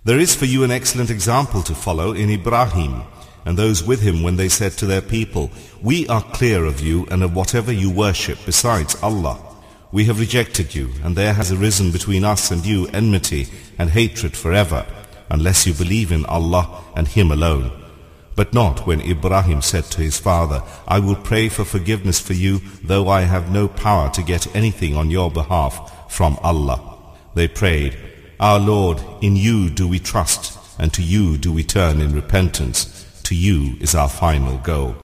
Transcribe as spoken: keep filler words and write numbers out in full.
There is for you an excellent example to follow in Ibrahim and those with him when they said to their people, "We are clear of you and of whatever you worship besides Allah. We have rejected you, and there has arisen between us and you enmity and hatred forever, unless you believe in Allah and Him alone." But not when Ibrahim said to his father, "I will pray for forgiveness for you, though I have no power to get anything on your behalf from Allah." They prayed, "Our Lord, in you do we trust, and to you do we turn in repentance. To you is our final goal."